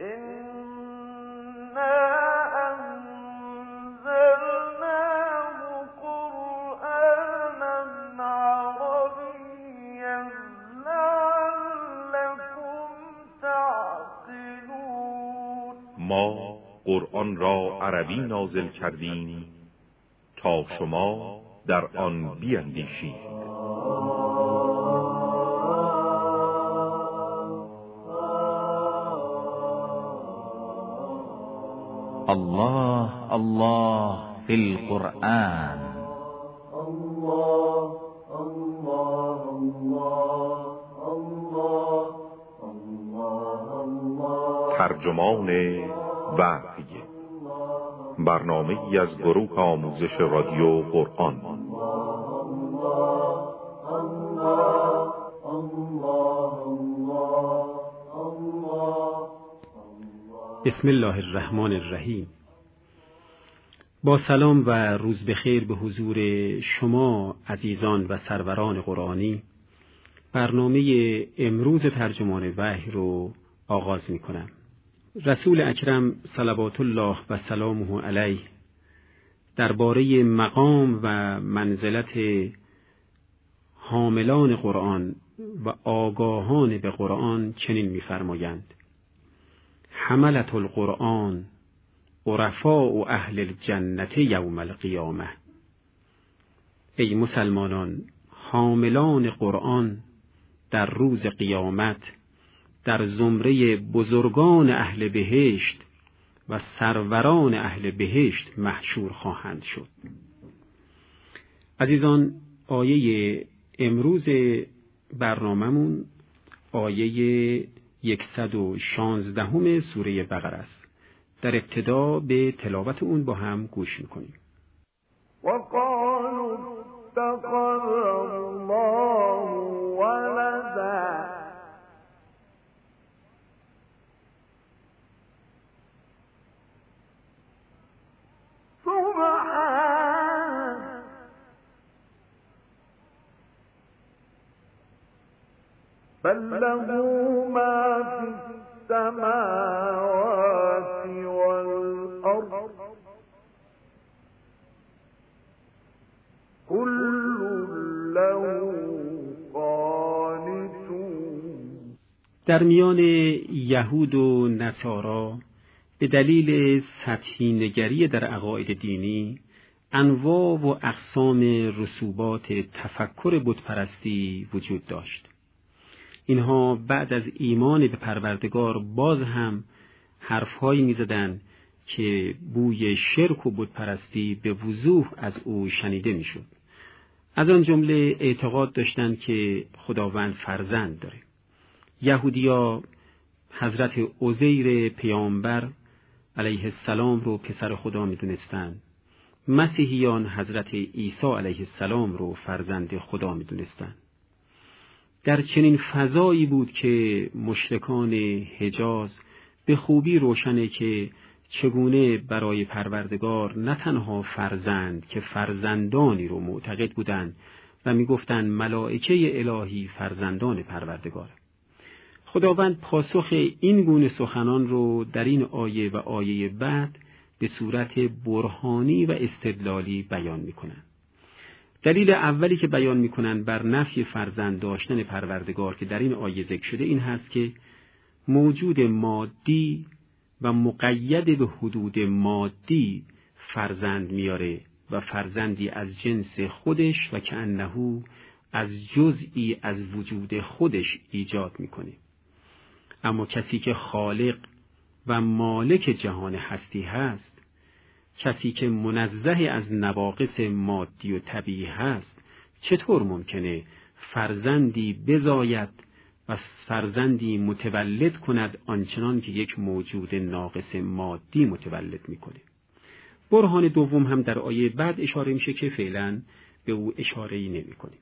ما قرآن را عربی نازل کردیم تا شما در آن بیندیشید. الله الله فی القرآن. الله الله الله الله. ترجمان وحی، برنامه‌ای از گروه آموزش رادیو قرآن. بسم الله الرحمن الرحیم. با سلام و روز بخیر به حضور شما عزیزان و سروران قرآنی، برنامه امروز ترجمان وحی رو آغاز می کنم. رسول اکرم صلوات الله و سلامه علیه درباره مقام و منزلت حاملان قرآن و آگاهان به قرآن چنین می‌فرمایند: حملة القرآن عرفاء اهل الجنة یوم القیامه. ای مسلمانان، حاملان قرآن در روز قیامت در زمره بزرگان اهل بهشت و سروران اهل بهشت محشور خواهند شد. عزیزان، آیه امروز برنامه‌مون آیه 116 سوره بقره است. در ابتدا به تلاوت اون با هم گوش میکنیم. وقالوا اتخذ الله ولدا سبحانه بل له ما في السماوات والأرض كل له قانتون. در میان یهود و نصارا به دلیل سطحی نگری در عقاید دینی، انواع و اقسام رسوبات تفکر بتپرستی وجود داشت. اینها بعد از ایمان به پروردگار باز هم حرفهایی می‌زدند که بوی شرک و بتپرستی به وضوح از او شنیده می‌شد. از آن جمله اعتقاد داشتند که خداوند فرزند داره. یهودی‌ها حضرت عزیر پیامبر علیه السلام رو پسر خدا می‌دونستند. مسیحیان حضرت عیسی علیه السلام رو فرزند خدا می‌دونستند. در چنین فضایی بود که مشرکان حجاز به خوبی روشنه که چگونه برای پروردگار نه تنها فرزند که فرزندانی رو معتقد بودند و میگفتند ملائکه الهی فرزندان پروردگار. خداوند پاسخ این گونه سخنان رو در این آیه و آیه بعد به صورت برهانی و استدلالی بیان میکنند. دلیل اولی که بیان میکنن بر نفی فرزند داشتن پروردگار که در این آیه ذکر شده این هست که موجود مادی و مقید به حدود مادی فرزند میاره و فرزندی از جنس خودش و کأنه از جزئی از وجود خودش ایجاد میکنه. اما کسی که خالق و مالک جهان هستی هست، کسی که منزه از نواقص مادی و طبیعی هست، چطور ممکنه فرزندی بزاید و فرزندی متولد کند آنچنان که یک موجود ناقص مادی متولد میکنه؟ برهان دوم هم در آیه بعد اشاره میشه که فعلا به او اشاره‌ای نمی‌کنیم.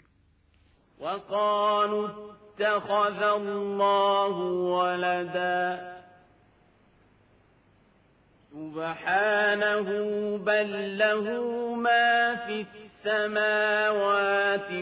وقالوا اتخذ الله ولدا سبحانه بل له ما في السماوات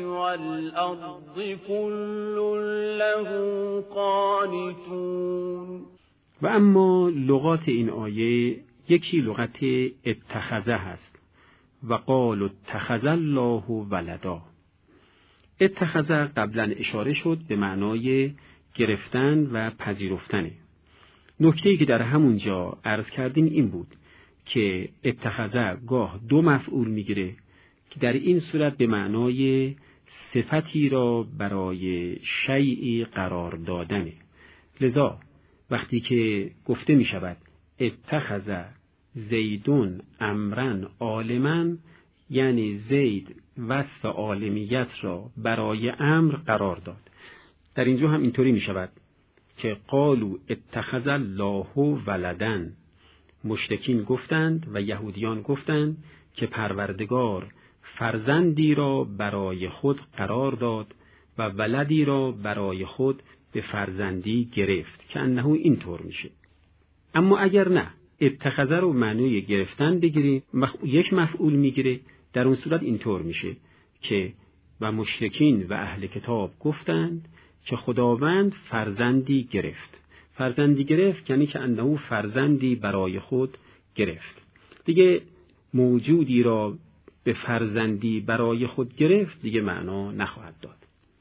والأرض كل له قانتون. و اما لغات این آیه یکی لغت اتخذه هست و قال اتخذ الله ولدا. اتخذه قبلا اشاره شد به معنای گرفتن و پذیرفتنه. نکته‌ای که در همونجا عرض کردیم این بود که اتخذه گاه دو مفعول میگیره که در این صورت به معنای صفتی را برای شیئی قرار دادنه. لذا وقتی که گفته می شود اتخذ زیدون امرن عالما، یعنی زید وصف عالمیت را برای امر قرار داد. در اینجا هم اینطوری می شود که قالوا اتخذ الله ولدن، مشرکین گفتند و یهودیان گفتند که پروردگار فرزندی را برای خود قرار داد و ولدی را برای خود به فرزندی گرفت که انه اینطور میشه. اما اگر نه اتخذ رو معنی گرفتن بگیریم یک مفعول میگیره، در اون صورت اینطور میشه که و مشرکین و اهل کتاب گفتند که خداوند فرزندی گرفت. فرزندی گرفت یعنی که انه فرزندی برای خود گرفت. دیگه موجودی را به فرزندی برای خود گرفت دیگه معنا نخواهد داد.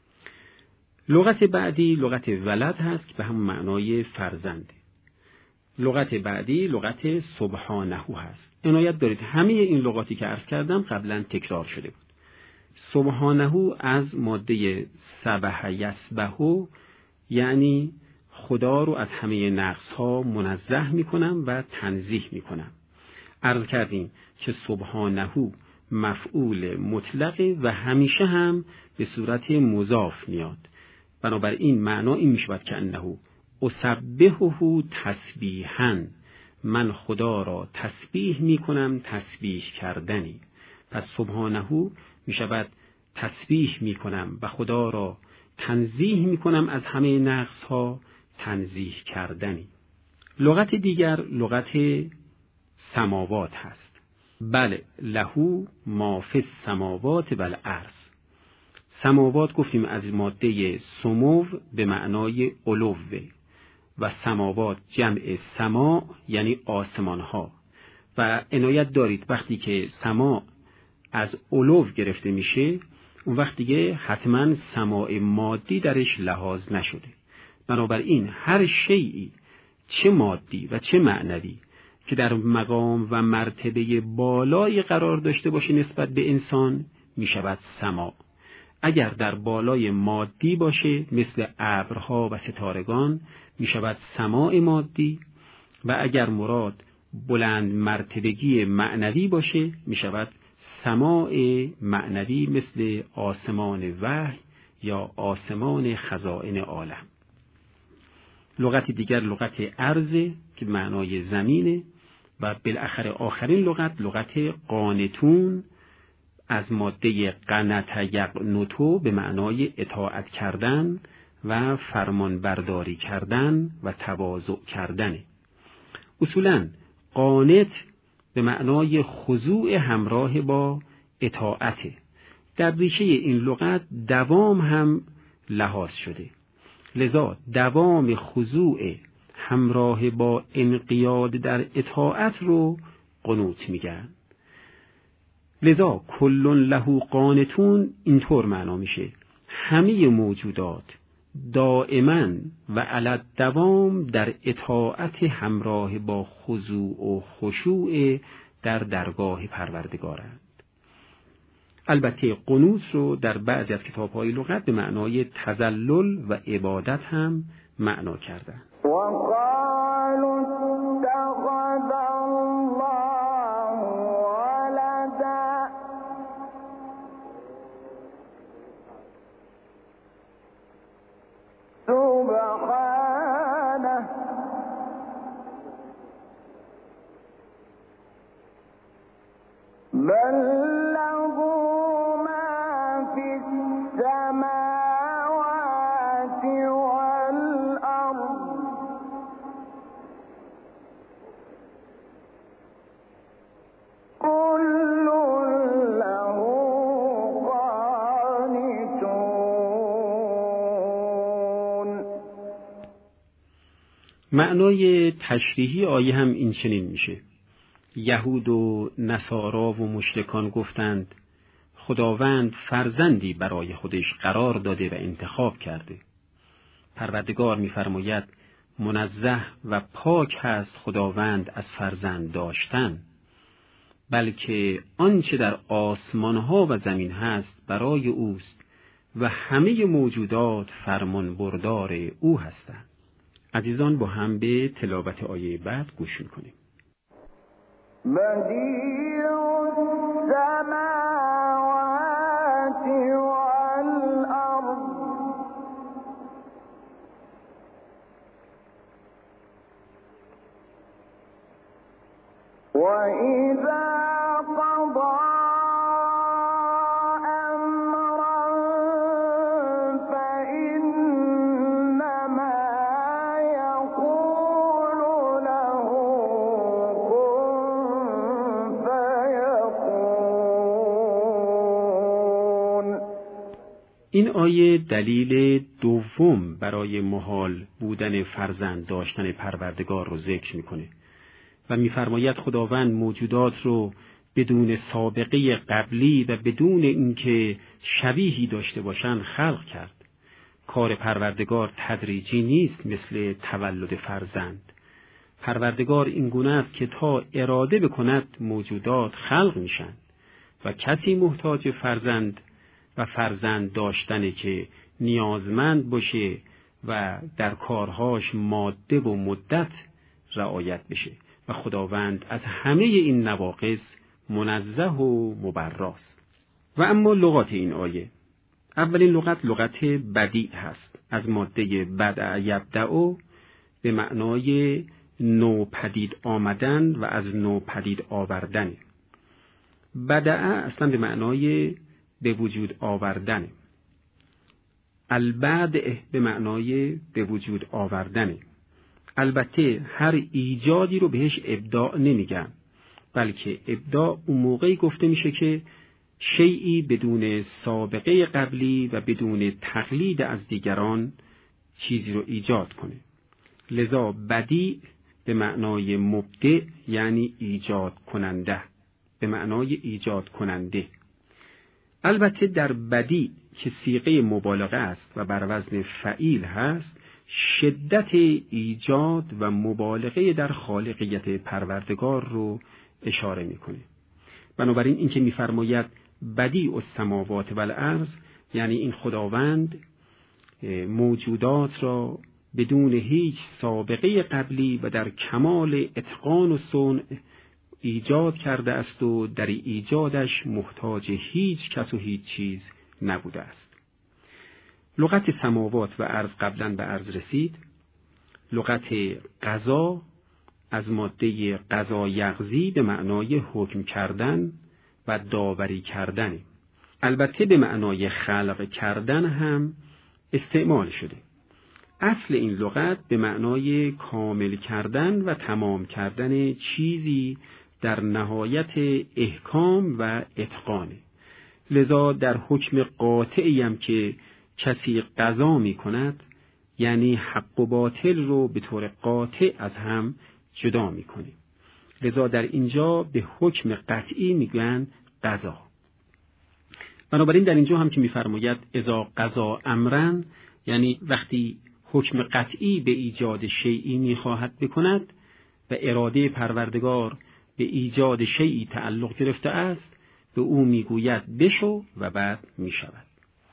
لغت بعدی لغت ولد هست که به همون معنای فرزنده. لغت بعدی لغت سبحانه هست. عنایت دارید همه این لغاتی که عرض کردم قبلا تکرار شده بود. سبحانه از ماده سبح یسبح، یعنی خدا رو از همه نقص ها منزه می کنم و تنزیه می کنم. عرض کردیم که سبحانه مفعول مطلقه و همیشه هم به صورت مضاف میاد. بنابراین معنا این می شود که انه اسبحه تسبیحا، من خدا را تسبیح می کنم تسبیح کردنی. پس سبحانه می شود تسبیح می کنم و خدا را تنزیه می کنم از همه نقص ها تنزیه کردنی. لغت دیگر لغت سماوات هست. بله لهو ما فی السماوات و الارض. سماوات گفتیم از ماده سمو به معنای علوه و سماوات جمع سما یعنی آسمان ها. و عنایت دارید وقتی که سما از علو گرفته میشه اون وقت دیگه حتما سماع مادی درش لحاظ نشده. بنابراین هر شیئی چه مادی و چه معنوی که در مقام و مرتبه بالای قرار داشته باشه نسبت به انسان می شود سما. اگر در بالای مادی باشه مثل ابرها و ستارگان می شود سماع مادی و اگر مراد بلند مرتبگی معنوی باشه می شود سماع معنوی مثل آسمان وحی یا آسمان خزائن عالم. لغت دیگر لغت ارض که معنای زمینه و بالاخره آخرین لغت قانتون از ماده قنت یقنتو به معنای اطاعت کردن و فرمان برداری کردن و تواضع کردن. اصولاً قانت به معنای خضوع همراه با اطاعته. در ریشه این لغت دوام هم لحاظ شده، لذا دوام خضوع همراه با انقیاد در اطاعت رو قنوت میگن. لذا کل له قانتون اینطور معنا میشه همه موجودات دائما و علی دوام در اطاعت همراه با خضوع و خشوع در درگاه پروردگارند. البته قنوت رو در بعضی از کتاب‌های لغت به معنای تذلل و عبادت هم معنا کردند. معنای تشریحی آیه هم این چنین میشه: یهود و نصارا و مشرکان گفتند خداوند فرزندی برای خودش قرار داده و انتخاب کرده. پروردگار می‌فرماید منزه و پاک هست خداوند از فرزند داشتن، بلکه آنچه در آسمان‌ها و زمین هست برای اوست و همه موجودات فرمان بردار او هستند. عزیزان با هم به تلاوت آیه بعد گوش می‌کنیم. بدیع السماوات والأرض وإذا قضى أمرا فإنما يقول له كن فيكون. این آیه دلیل دوم برای محال بودن فرزند داشتن پروردگار رو ذکر میکنه و می‌فرماید خداوند موجودات رو بدون سابقه قبلی و بدون اینکه شبیهی داشته باشند خلق کرد. کار پروردگار تدریجی نیست مثل تولد فرزند. پروردگار این گونه است که تا اراده بکند موجودات خلق میشن و کسی محتاج فرزند و فرزند داشتنه که نیازمند باشه و در کارهاش ماده و مدت رعایت بشه و خداوند از همه این نواقص منزه و مبراست. و اما لغات این آیه: اولین لغت بدیع هست، از ماده بدع یبدع به معنای نو پدید آمدن و از نو پدید آوردن. بدع اصلا به معنای به وجود آوردن. البدع به معنای به وجود آوردن. البته هر ایجادی رو بهش ابداع نمیگن، بلکه ابداع اون موقعی گفته میشه که شیئی بدون سابقه قبلی و بدون تقلید از دیگران چیزی رو ایجاد کنه. لذا بدیع به معنای مبدع یعنی ایجاد کننده، به معنای ایجاد کننده. البته در بدیع که صیغه مبالغه است و بر وزن فعیل هست، شدت ایجاد و مبالغه در خالقیت پروردگار رو اشاره میکنه. بنابراین این که میفرماید بدیع السماوات والارض یعنی این خداوند موجودات را بدون هیچ سابقه قبلی و در کمال اتقان و صنع ایجاد کرده است و در ایجادش محتاج هیچ کس و هیچ چیز نبوده است. لغت سماوات و ارض قبلا به ارض رسید. لغت قضا از ماده قضا یقضی به معنای حکم کردن و داوری کردن. البته به معنای خلق کردن هم استعمال شده. اصل این لغت به معنای کامل کردن و تمام کردن چیزی در نهایت احکام و اتقانه. لذا در حکم قاطعی هم که کسی قضا می کند یعنی حق و باطل رو به طور قاطع از هم جدا می کنه. لذا در اینجا به حکم قطعی میگن قضا. بنابراین در اینجا هم که میفرماید اذا قضا امرن یعنی وقتی حکم قطعی به ایجاد شیئی میخواهد بکند و اراده پروردگار به ایجاد شیئی تعلق گرفته است، به او میگوید بشو و بعد میشود.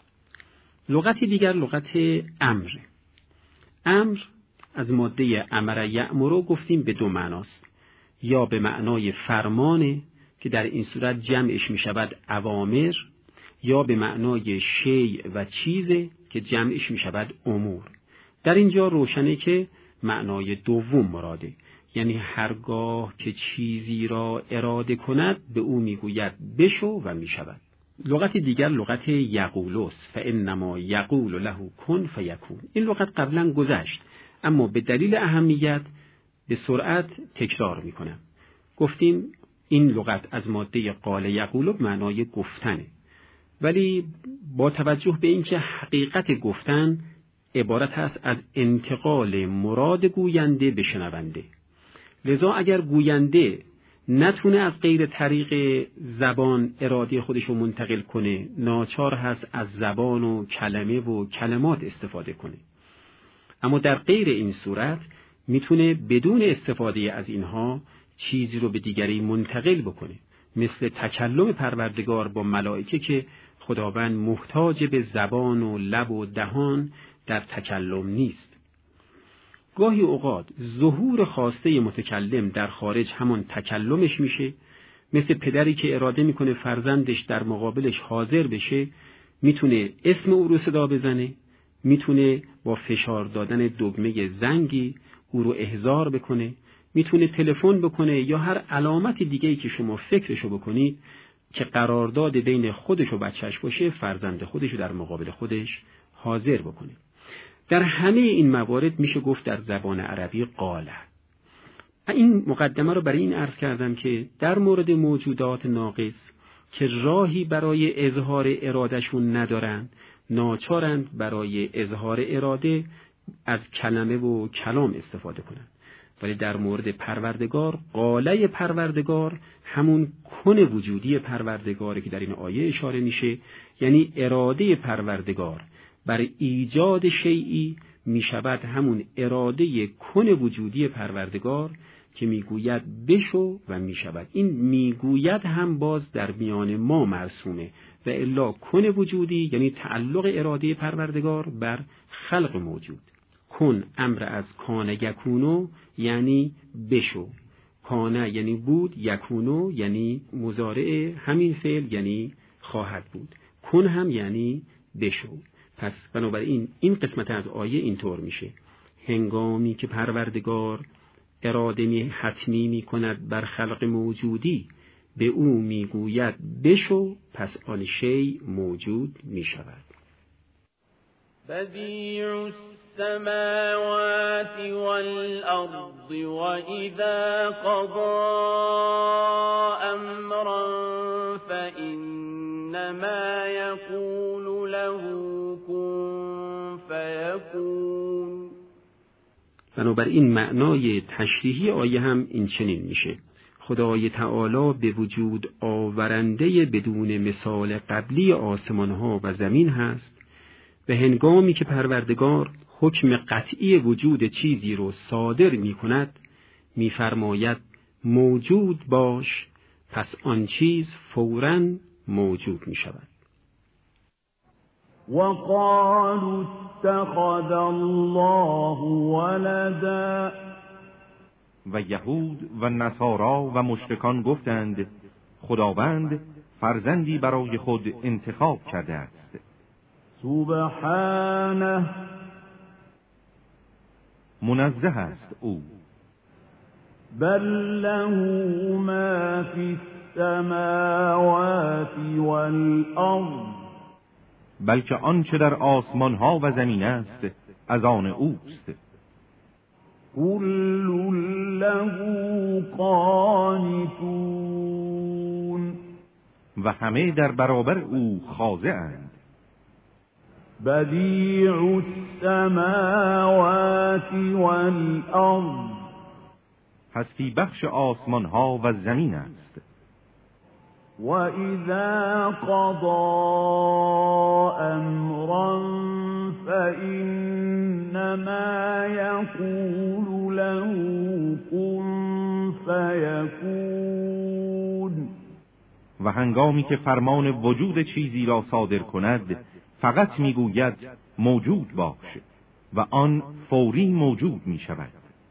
لغت دیگر لغت امر. امر از ماده امر یأمر گفتیم به دو معناست. یا به معنای فرمانه که در این صورت جمعش میشود اوامر، یا به معنای شیء و چیزه که جمعش میشود امور. در اینجا روشنه که معنای دوم مراده، یعنی هرگاه که چیزی را اراده کند به او میگوید بشو و میشود. لغت دیگر لغت یقولوس، فانما یقول له کن فیکون. این لغت قبلا گذشت اما به دلیل اهمیت به سرعت تکرار میکنم. گفتیم این لغت از ماده قال یقول به معنای گفتنه، ولی با توجه به اینکه حقیقت گفتن عبارت است از انتقال مراد گوینده به شنونده. لذا اگر گوینده نتونه از غیر طریق زبان اراده خودش رو منتقل کنه، ناچار هست از زبان و کلمه و کلمات استفاده کنه. اما در غیر این صورت میتونه بدون استفاده از اینها چیزی رو به دیگری منتقل بکنه، مثل تکلم پروردگار با ملائکه که خداوند محتاج به زبان و لب و دهان در تکلم نیست. گاهی اوقات ظهور خواسته متکلم در خارج همون تکلمش میشه، مثل پدری که اراده میکنه فرزندش در مقابلش حاضر بشه، میتونه اسم او رو صدا بزنه، میتونه با فشار دادن دکمه زنگی او رو احضار بکنه، میتونه تلفن بکنه یا هر علامت دیگه‌ای که شما فکرشو بکنید که قرارداد بین خودش و بچهش باشه، فرزند خودش رو در مقابل خودش حاضر بکنه. در همه این موارد میشه گفت در زبان عربی قاله. این مقدمه رو برای این عرض کردم که در مورد موجودات ناقص که راهی برای اظهار ارادهشون ندارن، ناچارند برای اظهار اراده از کلمه و کلام استفاده کنند. ولی در مورد پروردگار، قاله پروردگار همون کن وجودی پروردگاره که در این آیه اشاره میشه، یعنی اراده پروردگار بر ایجاد شیئی میشود همون اراده کن وجودی پروردگار که میگوید بشو و میشود. این میگوید هم باز در میان ما مرسومه و الا کن وجودی یعنی تعلق اراده پروردگار بر خلق موجود. کن امر از کان یکونو یعنی بشو، کانه یعنی بود، یکونو یعنی مضارع همین فعل یعنی خواهد بود، کن هم یعنی بشو. پس بنابراین این قسمت از آیه اینطور میشه: هنگامی که پروردگار اراده حتمی می کند بر خلق موجودی، به او میگوید بشو، پس آن شی موجود می شود. بدیع السماوات والأرض وإذا قضى أمرا فإنما يقول له كن فيكون. بنابراین معنای تشریحی آیه هم این چنین میشه: خدای تعالی به وجود آورنده بدون مثال قبلی آسمانها و زمین هست و هنگامی که پروردگار حکم قطعی وجود چیزی رو صادر می کند می‌فرماید موجود باش، پس آن چیز فوراً موجود می شود. وقالوا اتخذ الله ولدا. و یهود و نصارا و مشرکان گفتند خداوند فرزندی برای خود انتخاب کرده است. سبحانه، منزه است او. بل له ما فی السماوات والارض. بلکه آنچه در آسمان ها و زمین است از آن اوست. کل له قانتون. و همه در برابر او خاضع‌اند. بدیع السماوات والارض. هستی بخش آسمان ها و زمین است. وَإِذَا قَضَى أَمْرًا فَإِنَّمَا يَقُولُ لَهُ كُن فَيَكُونُ. و هنگامی که فرمان وجود چیزی را صادر کند فقط میگوید موجود باش و آن فوری موجود می شود.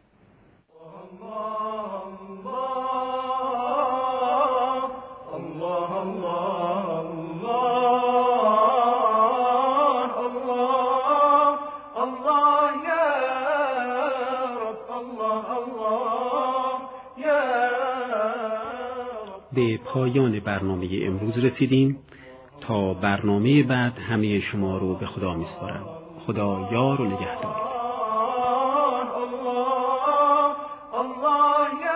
به پایان برنامه امروز رسیدیم. تا برنامه بعد همه شما رو به خدا میسپارم. خدا یار و نگهدار. الله